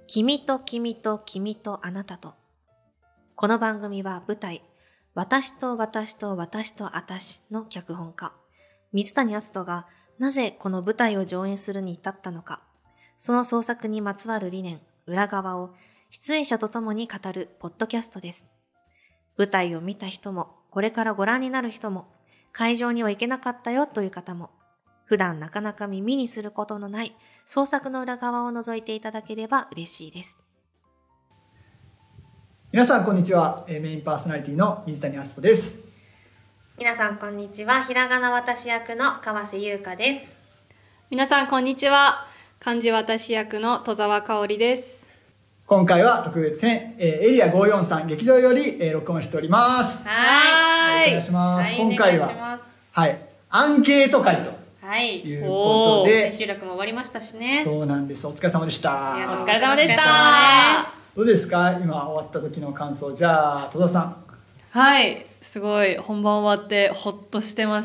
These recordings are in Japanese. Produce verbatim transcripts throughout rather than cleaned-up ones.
君と君と君とあなたと。この番組は舞台、私と私と私とあたしの脚本家、水谷篤人がなぜこの舞台を上演するに至ったのか、その創作にまつわる理念、裏側を出演者と共に語るポッドキャストです。舞台を見た人も、これからご覧になる人も、会場には行けなかったよという方も、普段なかなか耳にすることのない創作の裏側を覗いていただければ嬉しいです。 皆さんこんにちは。メインパーソナリティの水谷篤人です。 皆さんこんにちは。ひらがな私役の川瀬優香です。 皆さんこんにちは。漢字私役の戸沢香織です。 今回は特別編、えー、エリアごーよんさん劇場より、えー、録音しております。 はい。 よろしくお願いします。 はい、 今回ははいアンケート会ということで、 千秋楽も終わりましたしね。 そうなんです。お疲れ様でした。 お疲れ様でした。 どうですか、今終わった時の感想。じゃあ戸田さん。 はい、すごい本番終わってホッとしてます。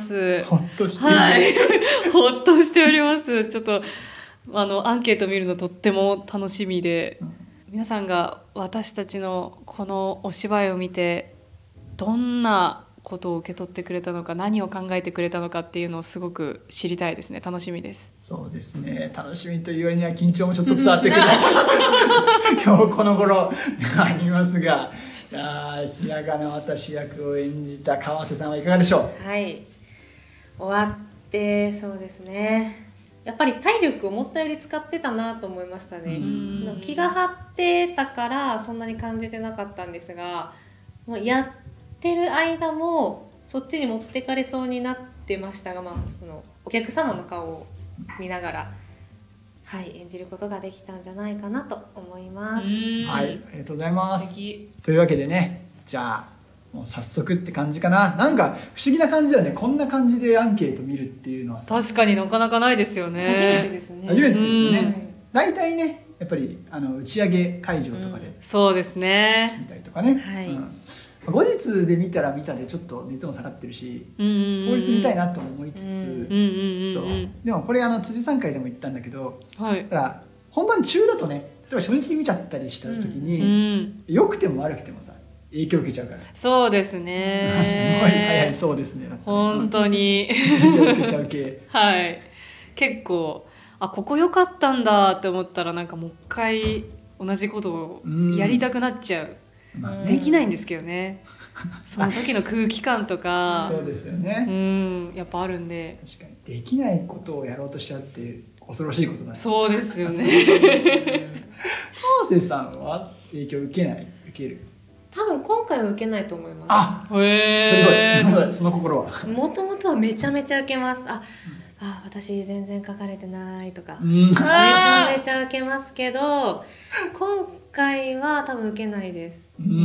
ホッとしている、 はい、ホッとしております。ちょっとあのアンケート見るのとっても楽しみで、うん、皆さんが私たちのこのお芝居を見てどんなことを受け取ってくれたのか、何を考えてくれたのかっていうのをすごく知りたいですね。楽しみです。 そうですね、楽しみというよりには緊張もちょっと伝わってくる今日この頃ありますが、いやひらがな私役を演じた川瀬さんはいかがでしょう。はい、終わってそうですね、やっぱり体力を思ったより使ってたなと思いましたね。気が張ってたからそんなに感じてなかったんですが、もうやってる間もそっちに持ってかれそうになってましたが、まあ、そのお客様の顔を見ながら、はい、演じることができたんじゃないかなと思います。 はい、ありがとうございます。というわけでね、じゃあもう早速って感じかな。なんか不思議な感じだよね。こんな感じでアンケート見るっていうのはさ、 確かになかなかないですよね。 初めてですね。 初めてですよね。大体ね、やっぱりあの打ち上げ会場とかで、うん、 そうですね、 見たりとかね、 はい、うん、 後日で見たら見たでちょっと熱も下がってるし、当日見たいなと思いつつ、でもこれあの辻さん会でも言ったんだけど、はい、だから本番中だとね、例えば初日に見ちゃったりした時に、うん、良くても悪くてもさ影響受けちゃうから。 そうですね、 すごい早い。そうですね、だったら本当に影響受けちゃう系はい、結構あここ良かったんだって思ったらなんかもう一回同じことをやりたくなっちゃう、まあね、できないんですけどねその時の空気感とかそうですよね、 うん、やっぱあるんで。 確かにできないことをやろうとしちゃうって恐ろしいことだね。 そうですよね川瀬さんは影響受けない？受ける？ 多分今回は受けないと思います。 あ、 へー、 すごいその心は。 もともとはめちゃめちゃ受けます。あ、うん、あ私全然書かれてないとか、 うん、めちゃめちゃ受けますけど今回は多分受けないです、 うんうん、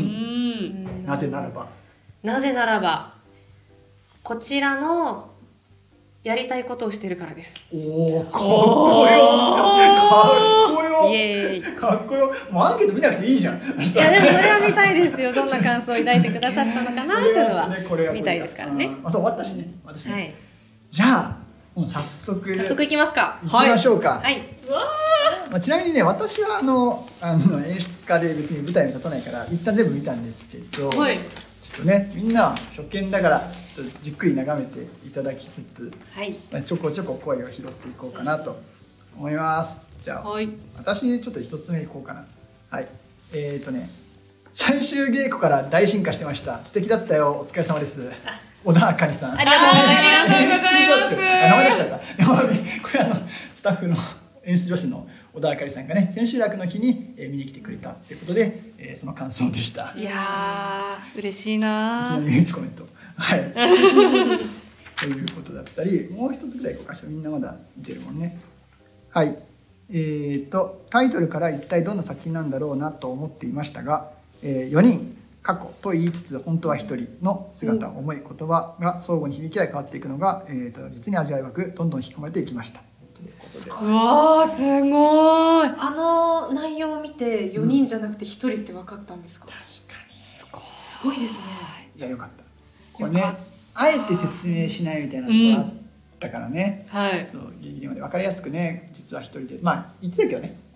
なぜならばなぜならばこちらのやりたいことをしてるからです。 おー、かっこよかっこよイエーイかっこよ。もうアンケート見なくていいじゃん。いやでもそれは見たいですよ。どんな感想を抱いてくださったのかなっていうのは見たいですからね。 あ、そう終わったしね、私ね、 はい、 じゃあもう早速早速いきますか。 いきましょうか。 はい、 まあ、ちなみにね、私はあのあの演出家で別に舞台に立たないから一旦全部見たんですけど、はい、ちょっとねみんなは初見だからちょっとじっくり眺めていただきつつ、はい、まあ、ちょこちょこ声を拾っていこうかなと思います。じゃあ、はい、私ちょっと一つ目いこうかな。はい、えーとね最終稽古から大進化してました。素敵だったよ、お疲れ様です。小田あかりさん。 ありがとうございます。 名前出しちゃった。これあのスタッフの演出助手の小田あかりさんがね、千秋楽の日に、えー、見に来てくれたということで、えー、その感想でした。 いやー嬉しいな。 いきなり身内コメント。はい。ということだったり、もう一つぐらいこうかして、みんなまだ見てるもんね。はい。えーとタイトルから一体どんな作品なんだろうなと思っていましたが、えー、よにん過去と言いつつ本当はひとりの姿、思い、言葉が相互に響き合い変わっていくのが、えー、と実に味わい深くどんどん引き込まれていきました。 すごい。わーすごい。 あの内容を見てよにんじゃなくてひとりって分かったんですか？ 確かにすごい、すごいですね。 いやよかった。これねあえて説明しないみたいなところあったからね、うん、はい、そうギリギリまで分かりやすくね、実はひとりで、まあ言ってたけどね、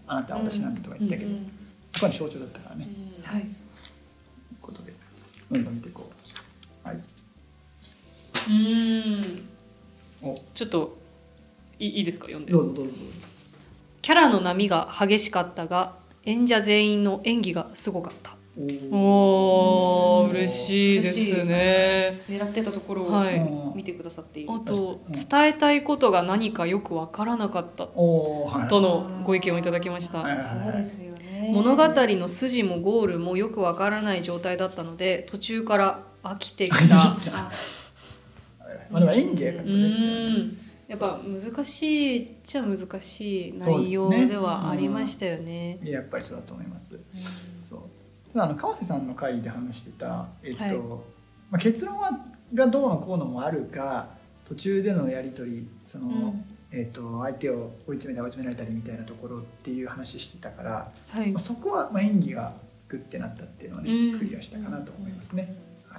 あなたは私なんだとか言ったけど、 うんうんそこに象徴だったからね、 うん、はい。 ということでどんどん見ていこう。はい、 うーんおちょっといいいですか、読んで。 どうぞどうぞどうぞ。 キャラの波が激しかったが演者全員の演技がすごかった。おー、嬉しいですね。 狙ってたところはいを見てくださっている、 あとうん伝えたいことが何かよくわからなかったおー、はい、 とのご意見をいただきました。 はいそうですよね。 物語の筋もゴールもよくわからない状態だったので途中から飽きてきた。 まあでも演技やからうね。 ーんやっぱ難しいっちゃ難しい内容ではありましたよね。 いや、やっぱりそうだと思います。そう。ただあの川瀬さんの回で話してた、えっと、 はいまあ、結論はがどうのこうのもあるか、途中でのやり取り、その、 うんえっと相手を追い詰めた追い詰められたりみたいなところっていう話してたから、 はいまあ、そこはまあ演技がグッてなったっていうのはね、 うんクリアしたかなと思いますね。はい。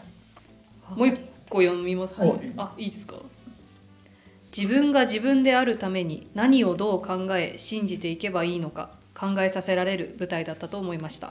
もう一個読みます、 はいあ、いいですか。自分が自分であるために何をどう考え信じていけばいいのか考えさせられる舞台だったと思いました。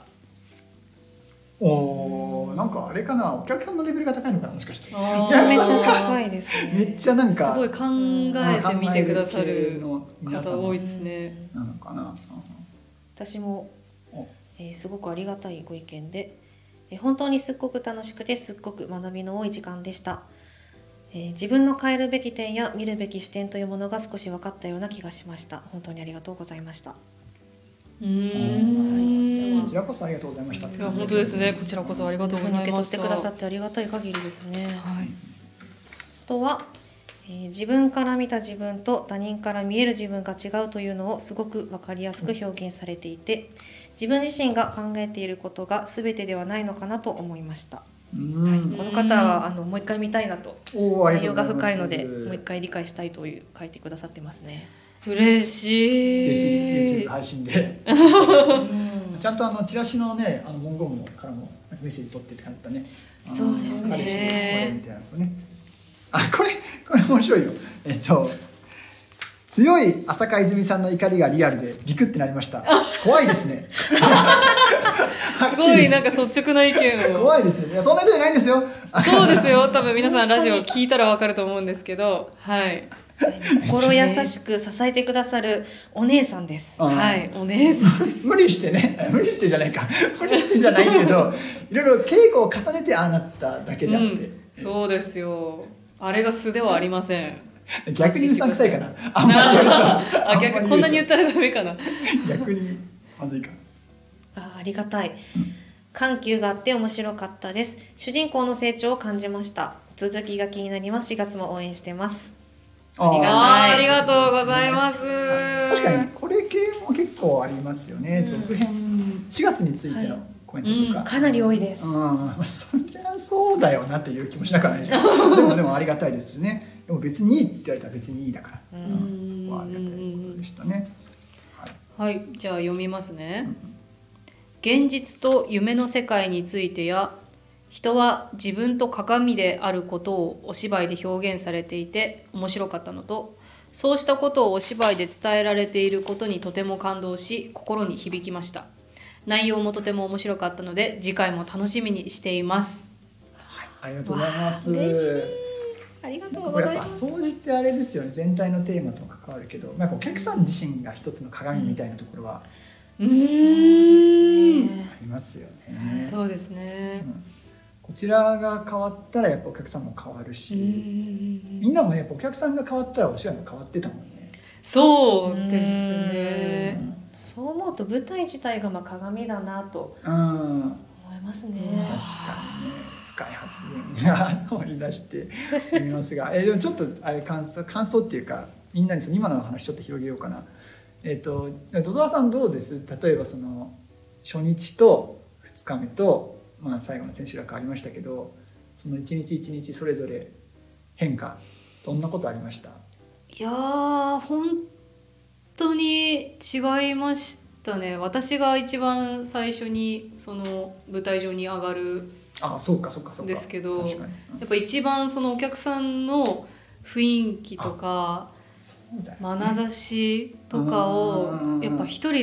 おー、なんかあれかな、お客さんのレベルが高いのかな、もしかして。 あーめちゃめちゃ高いですね。 めっちゃなんかすごい考えてみてくださる考える系の皆さん方多いですね。 なのかな。 私もお、 えーすごくありがたいご意見で、えー本当にすっごく楽しくてすっごく学びの多い時間でした。えー自分の変えるべき点や見るべき視点というものが少し分かったような気がしました。本当にありがとうございました。 うーんこちらこそありがとうございました。 いや本当ですね。こちらこそありがとうございました。 受け取ってくださってありがたい限りですね。 はい。 あとは、えー自分から見た自分と他人から見える自分が違うというのをすごく分かりやすく表現されていて、自分自身が考えていることが全てではないのかなと思いました。 うんこの方はあのもう一回見たいなと、 おー、あり内容がとうございます。 が深いのでもう一回理解したいという書いてくださってますね。 嬉しい。 ぜひ YouTube 配信でうんちゃんとあのチラシのね、あの文言もからもメッセージ取ってって感じだったね。 そうですねあの彼氏のこれみたいなのね。あ、これこれ面白いよ。えっと強い浅香泉さんの怒りがリアルでビクってなりました。怖いですね。 すごいなんか率直な意見を。 怖いですね。いやそんな人じゃないんですよ。 そうですよ。多分皆さんラジオ聞いたらわかると思うんですけど、はい心優しく支えてくださるお姉さんです。 うんはいお姉さんです。 無理してね、無理してじゃないか、無理してじゃないけど、いろいろ稽古を重ねてああなっただけであって、 うん、そうですよ。あれが素ではありません。 逆にうさんくさいかな。あんまり言うとあ逆にこんなに言ったらダメかな。 逆にまずいか。 あ、ありがたい。緩急があって面白かったです。主人公の成長を感じました。続きが気になります。しがつも応援してます。ありがたいあーありがとうございます。 確かにこれ系も結構ありますよね。 うん続編しがつについてのコメントとか。 うんかなり多いです。 うん、そりゃそうだよなっていう気もしなくはない。でもでもありがたいですね。でも別にいいって言われたら別にいいだから。 うんうんそこはありがたいことでしたね。はい。 はい、じゃあ読みますね。現実と夢の世界についてや人は自分と鏡であることをお芝居で表現されていて面白かったのと、そうしたことをお芝居で伝えられていることにとても感動し心に響きました。内容もとても面白かったので次回も楽しみにしています。 ありがとうございます。 嬉しいありがとうこれやっぱございます。 掃除ってあれですよね。全体のテーマとも関わるけど、なんかお客さん自身が一つの鏡みたいなところはうーんありますよね。 そうですね。 うんこちらが変わったらやっぱお客さんも変わるし、みんなもねやっぱお客さんが変わったらお芝居も変わってたもんね。 そうですね。 そう思うと舞台自体がまあ鏡だなとうん、 思いますね。 確かにね深い発言が乗り出しておりますが、えーでもちょっとあれ感想感想っていうかみんなにその今の話ちょっと広げようかな。えっ、とドドワさんどうです？例えばその初日とふつかめとまあ、最後の千秋楽ありましたけど、その一日一日それぞれ変化どんなことありました？ いやー本当に違いましたね。私が一番最初にその舞台上に上がるああそうかそうかそうかですけど、 確かに、うんやっぱ一番そのお客さんの雰囲気とかそうだよね眼差しとかをうんやっぱ一人で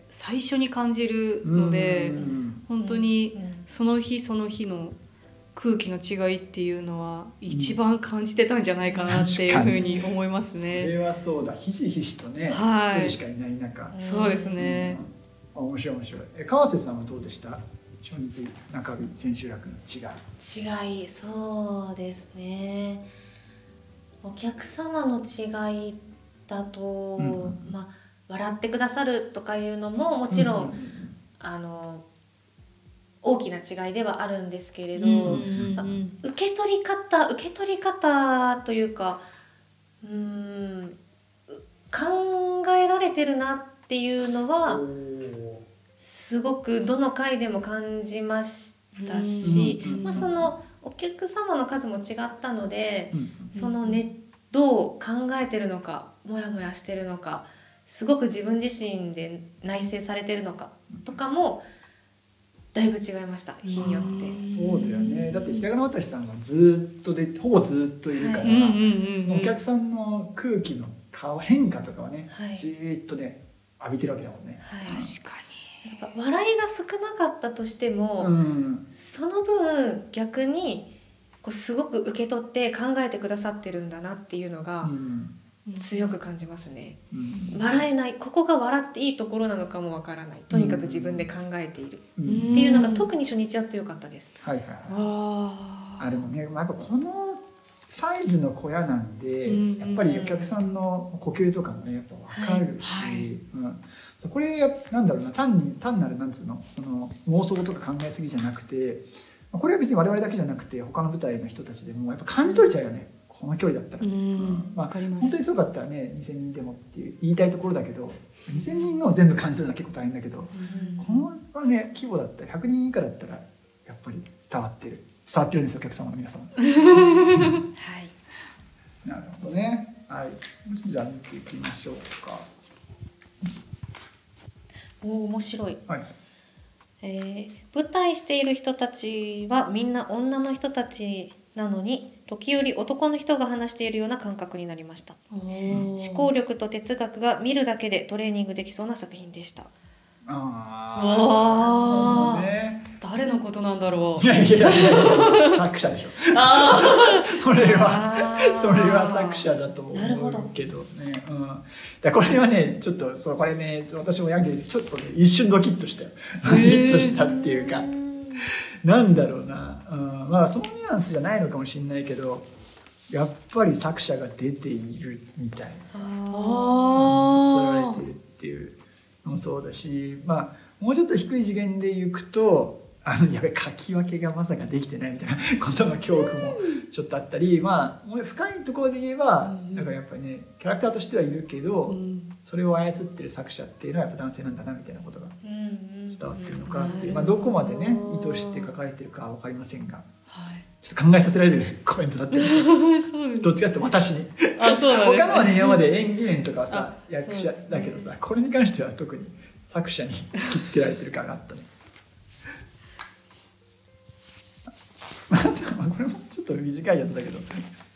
最初に感じるので、本当にその日その日の空気の違いっていうのは一番感じてたんじゃないかなっていうふうに思いますね。 それはそうだ、ひしひしとね、 はい、 一人しかいない中。 そうですね、 うん、面白い面白い。え、川瀬さんはどうでした？初日中日千秋楽の違い。違い、そうですね。お客様の違いだと、うんうん、まあ笑ってくださるとかいうのももちろん、うんうん、あの大きな違いではあるんですけれど、うんうんうんまあ、受け取り方受け取り方というか、うーん考えられてるなっていうのはすごくどの回でも感じましたし、うんうんうんまあ、そのお客様の数も違ったので、うんうん、そのねどう考えてるのかモヤモヤしてるのかすごく自分自身で内省されてるのかとかもだいぶ違いました、日によって。 そうだよね。だってひらがなわたしさんはずっとでほぼずっといるから、はい、そのお客さんの空気の変化とかはね、はい、じーっとね浴びてるわけだもんね、 はい、確かに。やっぱ笑いが少なかったとしても、うん、その分逆にこうすごく受け取って考えてくださってるんだなっていうのが、うん強く感じますね、うん、笑えない、ここが笑っていいところなのかもわからない、とにかく自分で考えている、うん、っていうのが特に初日は強かったです、 はいはいはい、ああでもね、まあ、やっぱこのサイズの小屋なんで、うん、やっぱりお客さんの呼吸とかもねやっぱ分かるし、はいはいうん、そうこれなんだろうな、単に単なるなんつうの、その妄想とか考えすぎじゃなくて、これは別に我々だけじゃなくて他の舞台の人たちでもやっぱ感じ取れちゃうよね、この距離だったら、うんうんまあ、本当にすごかったらねにせんにんでもっていう言いたいところだけど、にせんにんの全部感じるのは結構大変だけど、うん、この、ね、規模だったらひゃくにん以下だったらやっぱり伝わってる伝わってるんですよ、お客様の皆様はいなるほどね、はい、じゃあ見ていきましょうか。 お面白い、 はいえー、舞台している人たちはみんな女の人たちなのに時折男の人が話しているような感覚になりました。思考力と哲学が見るだけでトレーニングできそうな作品でした。 ああ、ね、 誰のことなんだろう。 いやいやいや作者でしょ。あこれはそれは作者だと思うけどね。うん、だこれはねちょっとそうこれね私もヤンキーでちょっとね一瞬ドキッとしたよ。ドキッとしたっていうか。なんだろうな、うん、まあそのニュアンスじゃないのかもしれないけどやっぱり作者が出ているみたいなさ、ずっとられてるっていうのもそうだし、まあもうちょっと低い次元でいくとあのやべ書き分けがまさかできてないみたいなことの恐怖もちょっとあったり、まあ深いところで言えばだからやっぱりねキャラクターとしてはいるけど、それを操ってる作者っていうのはやっぱ男性なんだなみたいなことが伝わってるのかっていう、まあ、どこまでね意図して書かれてるかは分かりませんが、はい、ちょっと考えさせられるコメントだってどっちかっていうと私にあそうなんです、ね、他のはね今まで演技面とかはさ役者だけどさ、これに関しては特に作者に突きつけられてる感があったねまあこれもちょっと短いやつだけど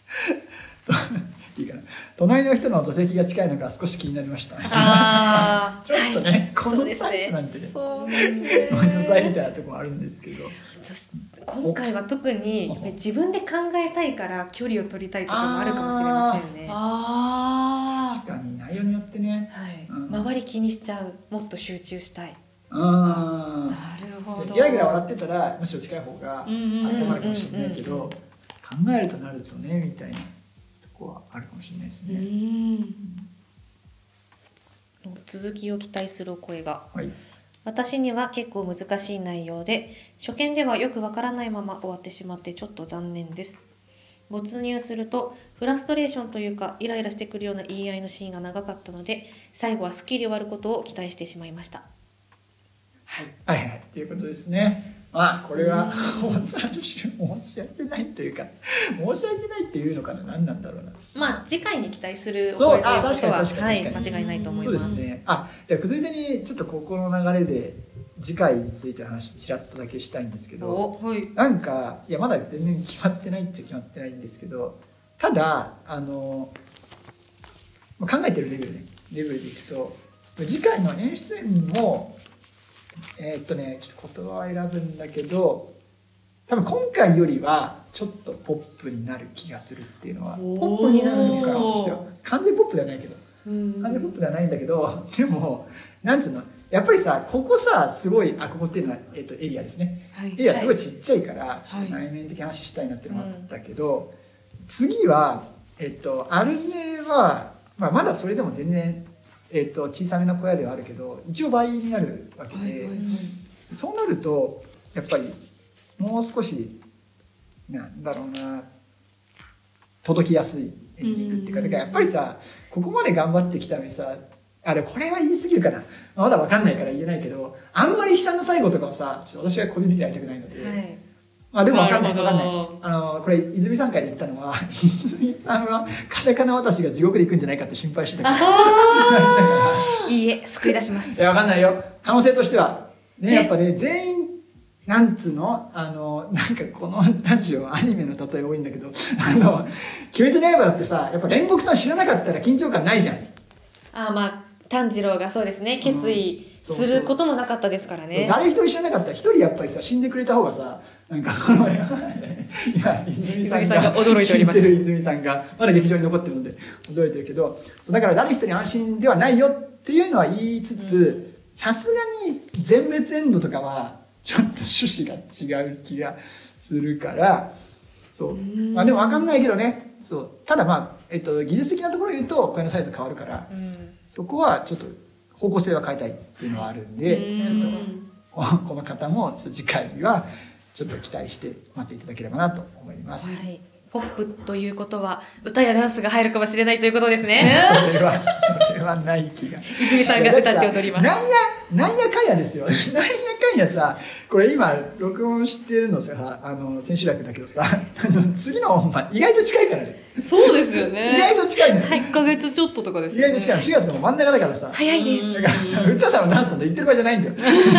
いいかな。隣の人の座席が近いのが少し気になりました。あちょっとね、はい、このサイズなんてね、ごめんなさいみたいなところもあるんですけど、 今回は特に自分で考えたいから距離を取りたいとかもあるかもしれませんね。 あ確かに内容によってね、 はいうん、周り気にしちゃう、もっと集中したい。 あなるほど。ギラギラ笑ってたらむしろ近い方が温まるかもしれないけど、考えるとなるとねみたいな。はあるかもしれないですね。 うん、続きを期待するお声が、 はい、 私には結構難しい内容で初見ではよくわからないまま終わってしまってちょっと残念です。没入するとフラストレーションというかイライラしてくるような言い合いのシーンが長かったので最後はスッキリ終わることを期待してしまいました。 はい、はいはいということですね。まあこれは申し訳ないというか申し訳ないっていうのかな、何なんだろうな。 まあ次回に期待するお声ということは間違いないと思います。 そうですね。あじゃあついでにちょっとここの流れで次回についての話ちらっとだけしたいんですけど、はい、なんかいやまだ全然決まってないっちゃ決まってないんですけど、ただあの考えてるレベルねレベルでいくと次回の演出面もえー、っとねちょっと言葉を選ぶんだけど、多分今回よりはちょっとポップになる気がするっていうのは。 ポップになるんですか？ 完全ポップではないけど、完全ポップではないんだけど、でもなんつうの、やっぱりさ、ここさすごい、あここっていうのは、えー、とエリアですね、はい、エリアすごいちっちゃいから、はい、内面的な話したいなっていうのもあったけど、うん、次は、えー、とアルメは、まあ、まだそれでも全然、えー、と小さめの小屋ではあるけど一応倍になるわけで、はいはいはい、そうなるとやっぱりもう少しなんだろうな、届きやすいエンディングっていうか、だからやっぱりさ、ここまで頑張ってきたのにさ、あれこれは言い過ぎるかな、まだ分かんないから言えないけど、あんまり悲惨な最後とかをさ、ちょっと私は個人的にやりたくないので、はい、まあでも分かんない分かんない、あのこれ泉さん会で言ったのは、泉さんはカタカナ私が地獄で行くんじゃないかって心配してたから、 いいえ救い出します。 いや分かんないよ、可能性としてはね、やっぱね全員なんつうの、あのなんかこのラジオアニメの例え多いんだけど、あの鬼滅の刃だってさ、やっぱ煉獄さん知らなかったら緊張感ないじゃん。 ああ、まあ炭治郎がそうですね、決意することもなかったですからね。 うん、そうそう、誰一人知らなかったら一人やっぱりさ死んでくれた方がさ、なんかこのいや泉さんが驚いております。泉さんがまだ劇場に残ってるので驚いてるけど、そうだから誰一人安心ではないよっていうのは言いつつ、さすがに全滅エンドとかはちょっと趣旨が違う気がするから、そう、まあでも分かんないけどね、そう、ただまあ、えっと、技術的なところを言うと小屋のサイズ変わるから、うん、そこはちょっと方向性は変えたいっていうのはあるんで、うん、ちょっとこの方も次回はちょっと期待して待っていただければなと思います。 はい、ポップということは歌やダンスが入るかもしれないということですね。 それはそれはない気が。 泉さんが歌って踊ります。 なんやなんやかんやですよ。なんやかんやさ、これ今録音してるのさ、あの千秋楽だけどさ、あの次の本番意外と近いからね。 そうですよね。 意外と近いのよ。 いっかげつちょっととかですよね。 意外と近いの。しがつの真ん中だからさ。 早いです。 だからさ、歌だのダンスだの言ってる場合じゃないんだよ。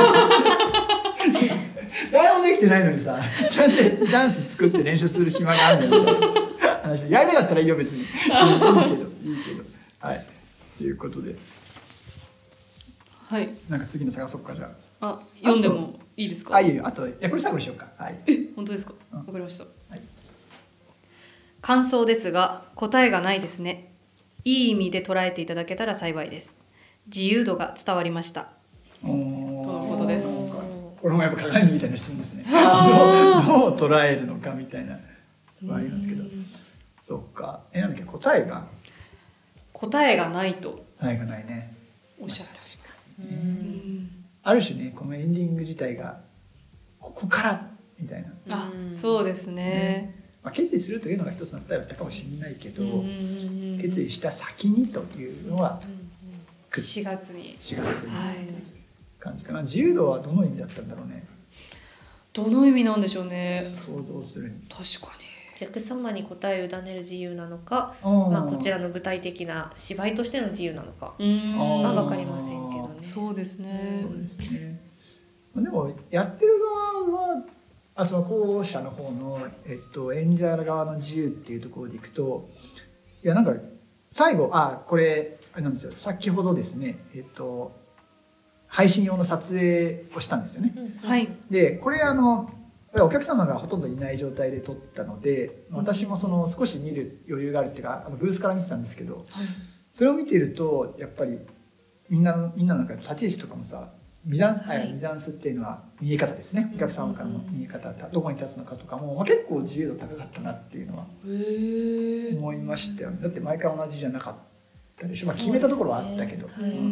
誰もできてないのにさ、ちゃんとダンス作って練習する暇があるんだよみたいな話。やりたかったらいいよ別に。いいけど、いいけど。はい。ということで。はい。なんか次の探そうか、じゃあ。あ、読んでもいいですか？ あ、いいよ。あと、いや、これ最後にしようか。はい。 え、本当ですか？わ、うん、かりました。はい。感想ですが、答えがないですね。いい意味で捉えていただけたら幸いです。自由度が伝わりました。とのことです。 これもやっぱ鏡みたいな質問ですね。どう、どう捉えるのかみたいなのがありますけど。そっか。え、なんだっけ、答えが答えがないと。 答えがないね。 おっしゃっております。 うんある種ね、このエンディング自体がここからみたいな。 あ、そうですね。ね、 まあ、決意するというのが一つの答えだったかもしれないけど、決意した先にというのはしがつに。 しがつに。はい。感じかな。自由度はどの意味だったんだろうね。 どの意味なんでしょうね。 想像するに。 確かに。 お客様に答えを委ねる自由なのか、まあ、こちらの具体的な芝居としての自由なのかは分かりませんけどね。 そうですね。 そうですね。でもやってる側はあその後者の方の、えっと、演者側の自由っていうところでいくと、いやなんか最後あこれあれなんですよ、先ほどですね、えっと配信用の撮影をしたんですよね。 うん、はい。 でこれあのお客様がほとんどいない状態で撮ったので、私もその少し見る余裕があるっていうか、あのブースから見てたんですけど、はい、それを見てるとやっぱりみんなのみんなの中で立ち位置とかもさ、ミザンス、はい、ミザンスっていうのは見え方ですね。お客様からの見え方、どこに立つのかとかも、まあ、結構自由度高かったなっていうのは思いましたよね。だって毎回同じじゃなかったでしょ。まあ、決めたところはあったけど、ね、はい、うん、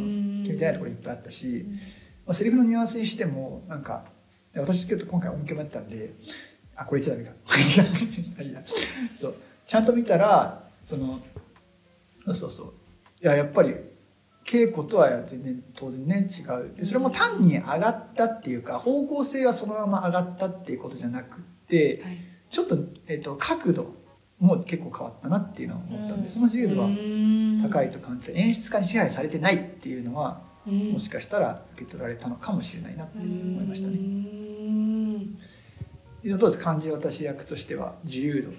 決めてないところいっぱいあったし、まあ、セリフのニュアンスにしてもなんか私今日今回音響もやったんで、あこれ言っちゃダメかいやそうちゃんと見たらそのそうそういややっぱり稽古とは全然当然ね違う。でそれも単に上がったっていうか方向性はそのまま上がったっていうことじゃなくて、はい、ちょっと、えーと、角度も結構変わったなっていうのを思ったんで、その自由度は高いと感じて、演出家に支配されてないっていうのはもしかしたら受け取られたのかもしれないなって思いましたね。どうですか、漢字私役としては自由度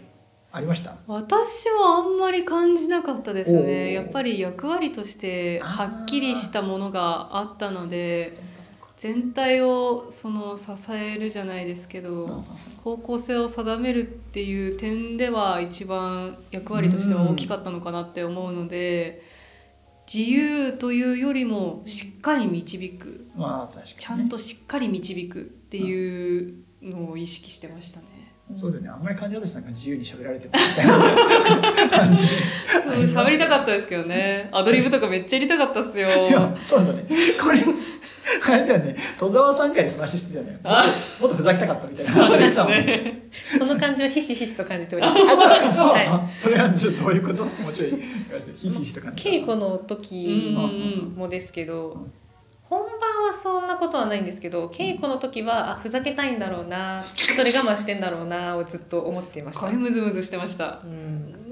ありました？ 私はあんまり感じなかったですおーね。やっぱり役割としてはっきりしたものがあったので、全体をその支えるじゃないですけど、方向性を定めるっていう点では一番役割としては大きかったのかなって思うので、自由というよりもしっかり導く、 まあ確かにね、 ちゃんとしっかり導くっていうのを意識してましたね。 そうだよね。あんまり感じ私さんが自由に喋られてもみたいな感じ。 そう喋りたかったですけどね。アドリブとかめっちゃやりたかったっすよ。 いや、そうだね。これ、あれだよね。戸沢さん回でその話してたよね。もっと、もっとふざけたかったみたいな話してたもんね。 その感じはひしひしと感じております。 あ、そう、 はそれはちょっとどういうこと？もうちょい言われて、ひしひしと感じた。 稽古の時もですけど、本番はそんなことはないんですけど、稽古の時はあふざけたいんだろうな、それ我慢してんだろうなをずっと思っていました。 すごいムズムズしてました。 うん、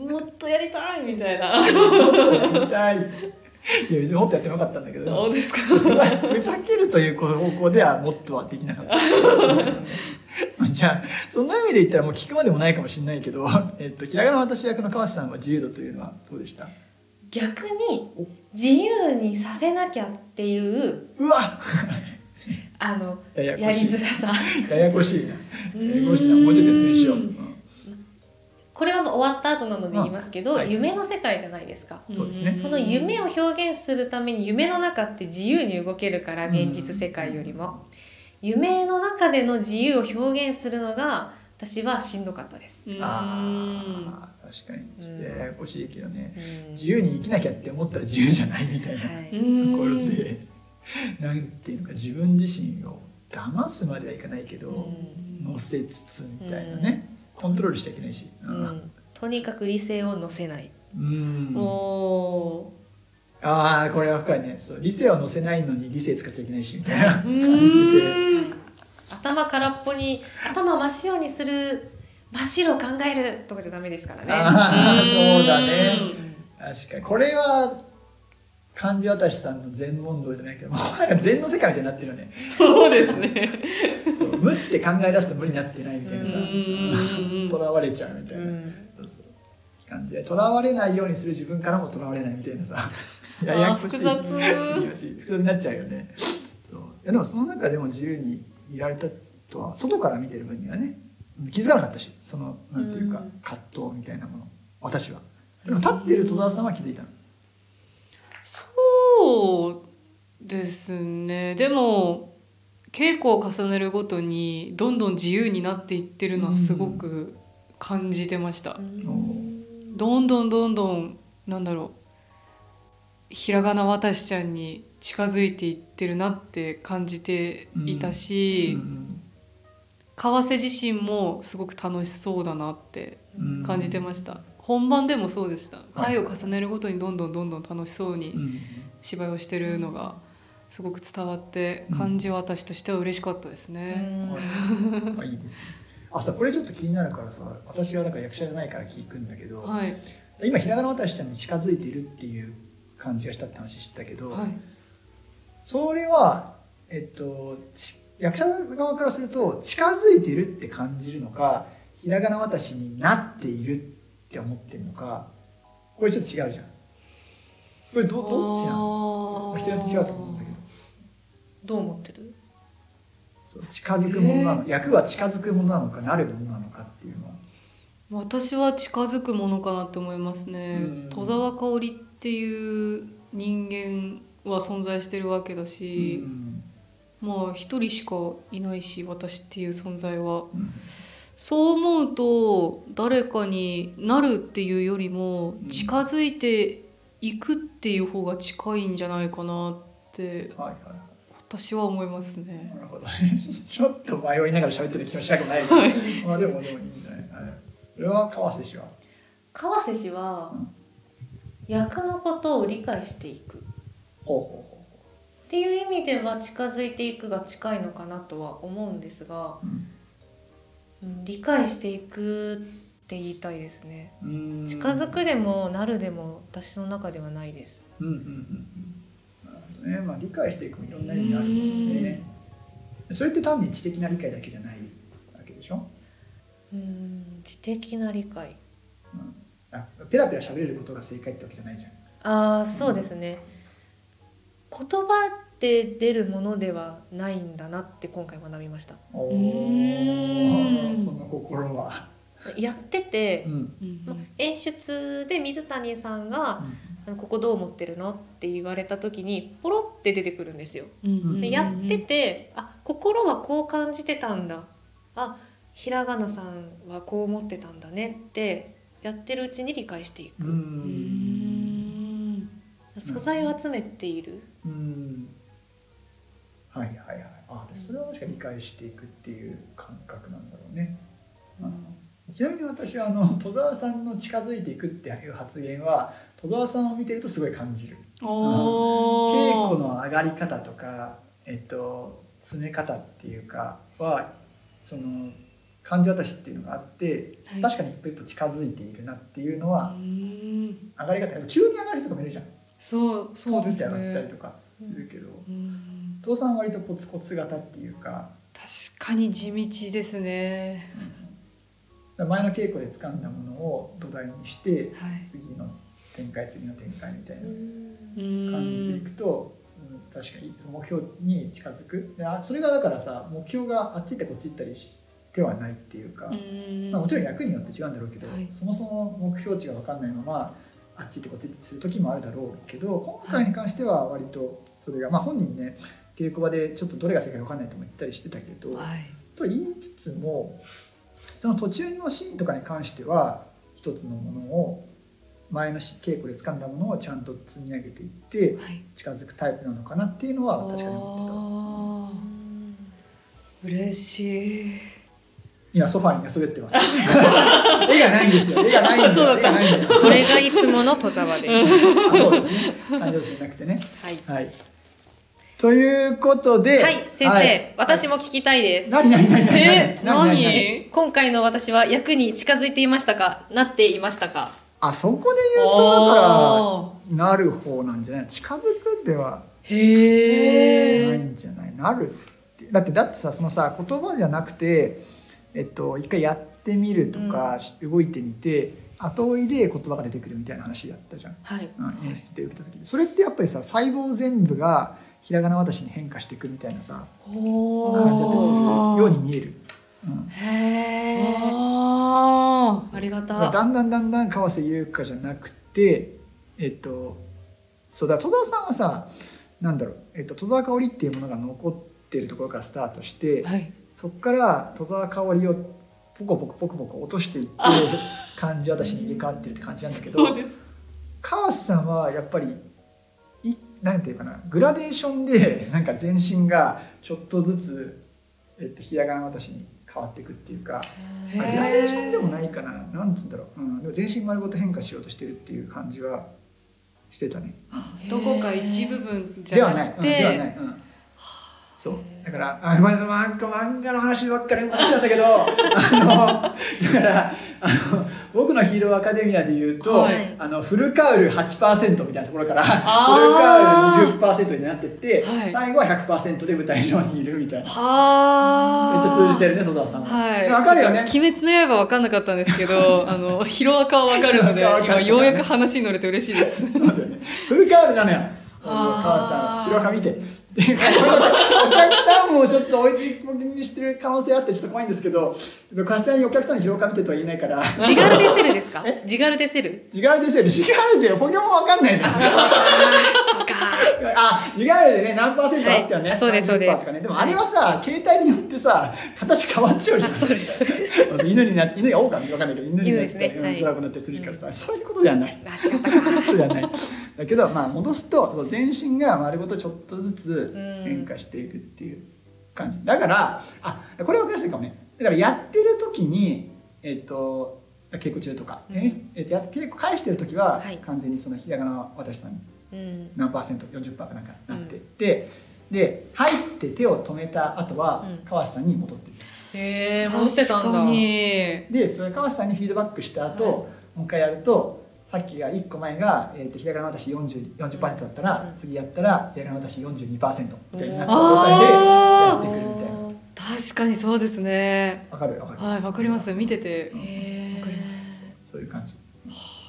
もっとやりたいみたいな。 もっとやりたい。いや別にもっとやってもよかったんだけど、 そうですか。 ふざふざけるという方向ではもっとはできなかったじゃあそんな意味で言ったらもう聞くまでもないかもしれないけど、えっと、ひらがな私役の川瀬さんは自由度というのはどうでした？ 逆に自由にさせなきゃっていううわあのややこしいやりづらさややこしいなややこしいな、もうちょっと説明しよう、うん、 これはもう終わった後なので言いますけど、 はい、 夢の世界じゃないですか。 そうですね。 その夢を表現するために夢の中って自由に動けるから、現実世界よりも夢の中での自由を表現するのが私はしんどかったです。 ああ確かにややこしいけどね、 うん、 自由に生きなきゃって思ったら自由じゃないみたいな、はい、ところでなんていうのか自分自身を騙すまではいかないけど、うん、乗せつつみたいなね、うん、コントロールしちゃいけないし、 うん、とにかく理性を乗せない。 うん、 おああこれは深いね。そう理性を乗せないのに理性使っちゃいけないしみたいな感じで、 頭空っぽに頭真っ白にする、真っ白を考えるとかじゃダメですからね。 ああそうだね、確かにこれは漢字渡しさんの禅問答じゃないけど、もう禅の世界みたいになってるよね。 そうですね。 そう無って考え出すと無になってないみたいなさ、とらわれちゃうみたいな、そうそう感じで、とらわれないようにする自分からもとらわれないみたいなさ、ややこしい複雑複雑になっちゃうよね。そういやでもその中でも自由にいられたとは外から見てる分にはね気づかなかったし、そのなんていうか葛藤みたいなもの、私は。でも立ってる戸沢さんは気づいたの？ そうですね。でも稽古を重ねるごとにどんどん自由になっていってるのはすごく感じてました。うん、どんどんどんどんなんだろう、ひらがなわたしちゃんに近づいていってるなって感じていたし、うんうん、川瀬自身もすごく楽しそうだなって感じてました。本番でもそうでした。回を重ねるごとにどんどんどんどん楽しそうに芝居をしてるのがすごく伝わって感じは私としては嬉しかったですね。 うん、いいですね。あ、さこれちょっと気になるからさ、私はだから役者じゃないから聞くんだけど、はい、今ひらがなわたしちゃんに近づいているっていう感じがしたって話してたけど、はい、それはえっと役者側からすると近づいているって感じるのか、ひらがなわたしになっているって思ってるのか、これちょっと違うじゃん。それ ど, どっちなの？人によって違うと思うんだけど。 どう思ってる？ そう近づくものなの、役は近づくものなのかなるものなのかっていうのは。 私は近づくものかなって思いますね。戸沢香織っていう人間は存在してるわけだし、まあ一人しかいないし、私っていう存在は。うん、そう思うと誰かになるっていうよりも近づいていくっていう方が近いんじゃないかなって私は思いますね。 なるほどちょっと迷いながら喋ってる気もしなくないけど、はい、まあでもでもいいんじゃない。それは川瀬氏は川瀬氏は、うん、役のことを理解していくほうほうほうっていう意味では近づいていくが近いのかなとは思うんですが、うん、理解していくって言いたいですね。うーん、近づくでもなるでも私の中ではないです。うんうんうんうん、 なるほどね。まあ理解していくもいろんな意味があるので、ね、それって単に知的な理解だけじゃないわけでしょ。 うーん、知的な理解、 あペラペラ喋れることが正解ってわけじゃないじゃん。 ああそうですね、言葉で出るものではないんだなって今回学びました。 おお、その心はやってて、 うんま、演出で水谷さんが、うん、ここどう思ってるのって言われた時にポロって出てくるんですよ、うん、でやってて、あ心はこう感じてたんだ、あひらがなさんはこう思ってたんだねってやってるうちに理解していく。うん、素材を集めている、うん、 はいはいはい、あそれは確かに理解していくっていう感覚なんだろうね、うん、ちなみに私はあの戸沢さんの近づいていくっていう発言は戸沢さんを見てるとすごい感じる。お稽古の上がり方とか、えっと、詰め方っていうかはその感じ私っていうのがあって、はい、確かに一歩一歩近づいているなっていうのは上がり方、急に上がる人とかもいるじゃん。 そうそうですね、 ポンって上がったりとかするけど、戸沢さんは割とコツコツ型っていうか、 確かに地道ですね、 うん、前の稽古で掴んだものを土台にして、はい、次の展開次の展開みたいな感じでいくと、うん、確かに目標に近づく。でそれがだからさ、目標があっち行ってこっち行ったりしてはないっていうか、うん、まあ、もちろん役によって違うんだろうけど、はい、そもそも目標値が分かんないままあっち行ってこっち行ってする時もあるだろうけど、今回に関しては割とそれが、まあ、本人ね稽古場でちょっとどれが正解か分かんないとも言ったりしてたけど、はい、と言いつつもその途中のシーンとかに関しては一つのものを前の稽古で掴んだものをちゃんと積み上げていって近づくタイプなのかなっていうのは確かに思ってた。 嬉しい。 今ソファーに寝そべってます絵がないんですよ。絵がないんですよ。絵がないんですよ。 それがいつもの戸沢です。 あ、そうですね。感情詞じゃなくてね。はい。はい。ということで、 はい、先生、はい、私も聞きたいです。 何何何何え何何今回の私は役に近づいていましたか、なっていましたか。 あ、そこで言うとだからなる方なんじゃない、近づくではないんじゃない、なるってだってだってさ、そのさ言葉じゃなくて、えっと一回やってみるとか、うん、動いてみて後追いで言葉が出てくるみたいな話やったじゃん、はい、うん、演出で受けた時にそれってやっぱりさ細胞全部がひらがな私に変化していくみたいなさ感じだったりするように見える。うん、 へー、ありがたい。 だんだんだんだん川瀬優香じゃなくて、えっとそうだ、戸沢さんはさ、なんだろう、えっと、戸沢香織っていうものが残っているところからスタートして、はい、そこから戸沢香織をポコポコポコポコ落としていって感じ私に入れ替わってるって感じなんだけど、川瀬さんはやっぱりいなんていうかな、グラデーションでなんか全身がちょっとずつ、えっと、ひらがな私に変わっていくっていうか、グラデーションでもないかな、なんつうんだろう、うん、でも全身丸ごと変化しようとしてるっていう感じはしてたね。 どこか一部分じゃなくて、 ではない、うん、ではない、うん、そうだからあごめんなさい、漫画の話ばっかり話なんだけどあのだからあの僕のヒーローアカデミアで言うと、はい、あのフルカウル はちパーセント みたいなところからフルカウル にじゅっパーセント になってって、はい、最後は ひゃくパーセント で舞台上にいるみたいな。はめっちゃ通じてるね、戸田さんは。はい、分かるよね。 鬼滅の刃分かんなかったんですけどあのヒロアカは分かるので今ようやく話に乗れて嬉しいです。 そうだよね、フルカウルなのよ。川瀬さん、ヒロアカ見てお客さんもちょっと置いてきにしてる可能性あってちょっと怖いんですけど、川瀬さんにお客さんにヒロアカ見てとは言えないから。 ジガルデセルですか？ジガルデセルジガルデセルジガルデポケモンわかんないね。あそうか。あ、ジガルデね、何パーセントあってはね、はい、そうですそうです。でもあれはさ、携帯によってさ形変わっちゃうじゃん。そうです。犬になって、犬が狼わかんないけど犬になって、ね、はい、ドラゴンになってするからさ、そういうことではない。そういうことではない。だけどまあ戻すと全身が丸ごとちょっとずつ変化していくっていう感じだから、あ、これ分かりやすいかもね。だからやってる時にえっと稽古中とか、うん、えっとやって稽古返してる時は、はい、完全にそのひらがな私さんに何パーセント よんじゅっパーセント かなんかなってって、うん、で入って手を止めた後は、うん、川瀬さんに戻ってる。 へー、戻ってたんだ。 でそれ川瀬さんにフィードバックした後、はい、もう一回やるとさっきがいっこまえが、えー、とひらがな私 よんじゅう、よんじゅっパーセント だったら、うん、次やったらひらがな私 よんじゅうにパーセント みたいになった状態でやってくるみたいな。 確かにそうですね。 わかるわかる。 はい、わかります。見てて。 へー、わかります。そういう感じ。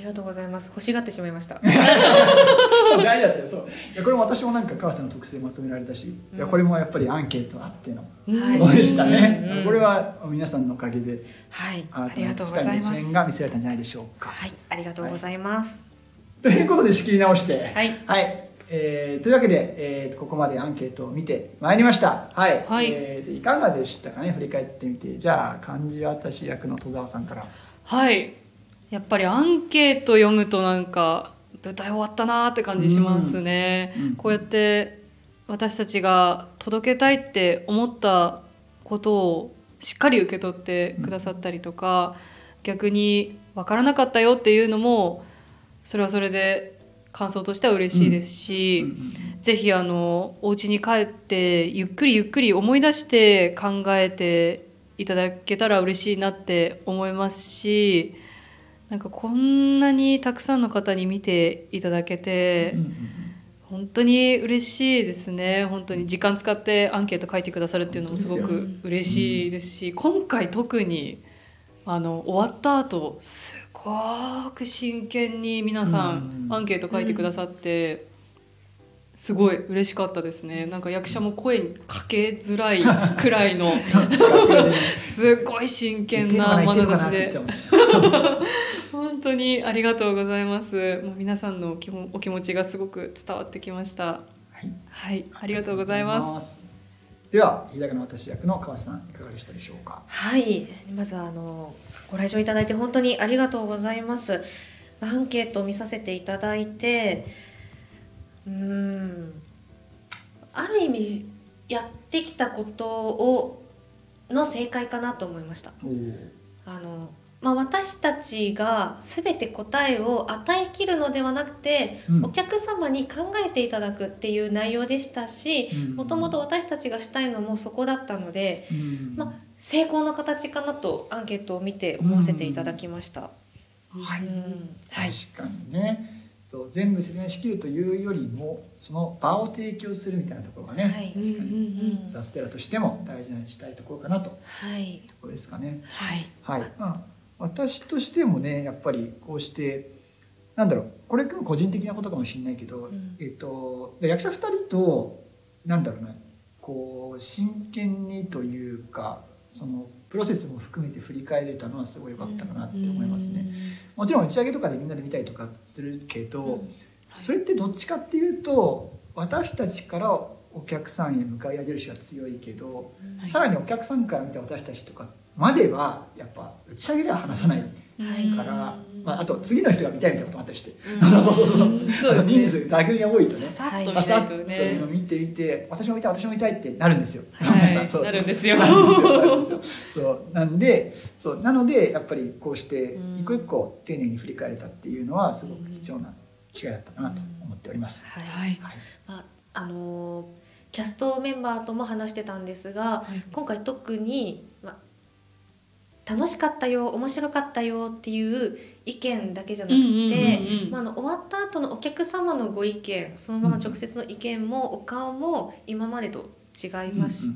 りがとうございます。欲しがってしまいました。 大事だったよ。そう。いやこれも私もなんか川瀬の特性まとめられたし、うん、いやこれもやっぱりアンケートあってのものでしたね。うんうん、これは皆さんのおかげで、 はい、ありがとうございます。ふたりの一面が見せられたんじゃないでしょうか。 はい、ありがとうございます。 はい、ということで仕切り直して、 はい、 はい、えー、というわけで、えー、ここまでアンケートを見てまいりました。はい。はい、えー、いかがでしたかね。振り返ってみて、じゃあ漢字私役の戸沢さんから。 はい。やっぱりアンケート読むとなんか舞台終わったなって感じしますね、うんうん、こうやって私たちが届けたいって思ったことをしっかり受け取ってくださったりとか、うん、逆に分からなかったよっていうのもそれはそれで感想としては嬉しいですし、うんうんうん、ぜひあのお家に帰ってゆっくりゆっくり思い出して考えていただけたら嬉しいなって思いますし、なんかこんなにたくさんの方に見ていただけて、うんうんうん、本当に嬉しいですね。本当に時間使ってアンケート書いてくださるっていうのもすごく嬉しいですし、うん、今回特にあの終わった後すごく真剣に皆さんアンケート書いてくださって、うん、すごい嬉しかったですね。なんか役者も声にかけづらいくらいのすごい真剣な眼差しで本当にありがとうございます。もう皆さんのお気持ちがすごく伝わってきました。はい、はい、ありがとうございます。 では日高の私役の川瀬さんいかがでしたでしょうか。 はい、まずあのご来場いただいて本当にありがとうございます。アンケートを見させていただいて、うーんある意味やってきたことをの正解かなと思いました。あのまあ、私たちが全て答えを与えきるのではなくて、うん、お客様に考えていただくっていう内容でしたし、もともと私たちがしたいのもそこだったので、うん、まあ、成功の形かなとアンケートを見て思わせていただきました。 うん、はい、うん、はい、確かにね。そう全部説明しきるというよりもその場を提供するみたいなところがね、はい、確かにザステラとしても大事にしたいところかなと、はい、ところですかね。はい、はい、まあ、私としてもねやっぱりこうしてなんだろうこれ個人的なことかもしれないけど、うん、えっと、役者ふたりとなんだろうなこう真剣にというかそのプロセスも含めて振り返れたのはすごい良かったかなって思いますね。もちろん打ち上げとかでみんなで見たりとかするけど、うん、はい、それってどっちかっていうと私たちからお客さんへ向かい矢印が強いけど、はい、さらにお客さんから見た私たちとかまではやっぱ打ち上げでは話さないから、はい、まあ、あと次の人が見たいみたいなこともあったりして、うん、そうそうそうそう、うん、そうですね、人数逆に多いとねさっと見たいとね見てみて私も見たい私も見たいってなるんですよ、 はい、そうなるんですよそうなんでそうなのでやっぱりこうして一個一個丁寧に振り返れたっていうのはすごく貴重な機会だったかなと思っております。 はい、はい、まあ、あのー、キャストメンバーとも話してたんですが、はい、今回特に、ま楽しかったよ面白かったよっていう意見だけじゃなくて、まあ、あの終わった後のお客様のご意見そのまま直接の意見もお顔も今までと違いまして、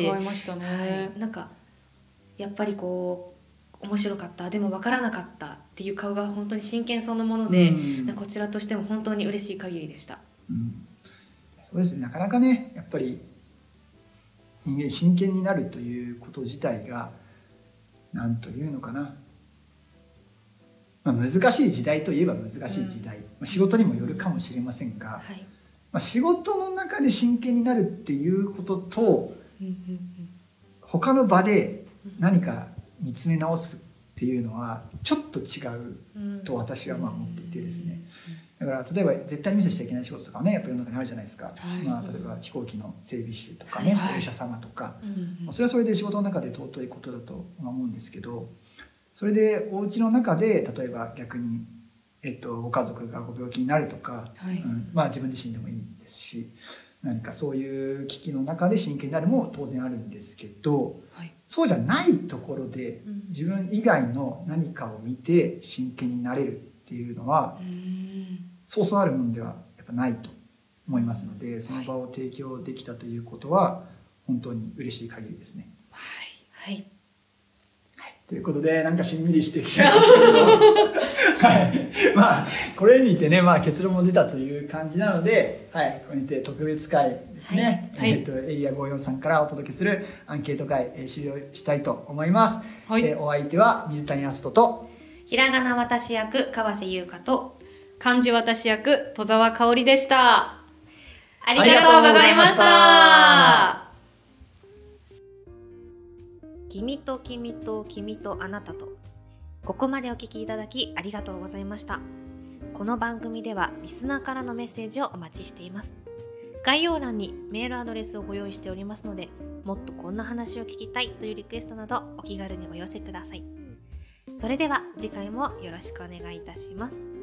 うんうん、違いましたね、 はい、なんかやっぱりこう面白かったでも分からなかったっていう顔が本当に真剣そのもので、うん、こちらとしても本当に嬉しい限りでした、 うん、そうですね。なかなかねやっぱり人間真剣になるということ自体がなんというのかな、まあ、難しい時代といえば難しい時代、うん、まあ、仕事にもよるかもしれませんが、はい、まあ、仕事の中で真剣になるっていうことと、うんうんうん、他の場で何か見つめ直すっていうのはちょっと違うと私はまあ思っていてですね、だから例えば絶対にミスしちゃいけない仕事とかねやっぱり世の中にあるじゃないですか、はい、まあ、例えば飛行機の整備士とかね、はい、お医者様とか、うん、それはそれで仕事の中で尊いことだと思うんですけど、それでお家の中で例えば逆に、えっと、ご家族がご病気になるとか、はい、うん、まあ、自分自身でもいいですし何かそういう危機の中で真剣になるも当然あるんですけど、はい、そうじゃないところで自分以外の何かを見て真剣になれるっていうのは、うん、そうそうあるものではやっぱないと思いますので、その場を提供できたということは本当に嬉しい限りですね。 はい、はい、 ということで、なんかしんみりしてきちゃいましたけど、はい。まあ、これにてね、まあ結論も出たという感じなので、はい。これにて特別会ですね。はい、えっと、エリアごじゅうよんさんからお届けするアンケート会、えー、終了したいと思います。はい。えー、お相手は水谷篤人と、 ひらがな私役、川瀬優香と、 漢字私役、戸沢香織でした。 ありがとうございました。君と君と君とあなたと。ここまでお聞きいただきありがとうございました。この番組ではリスナーからのメッセージをお待ちしています。概要欄にメールアドレスをご用意しておりますので、もっとこんな話を聞きたいというリクエストなどお気軽にお寄せください。それでは次回もよろしくお願いいたします。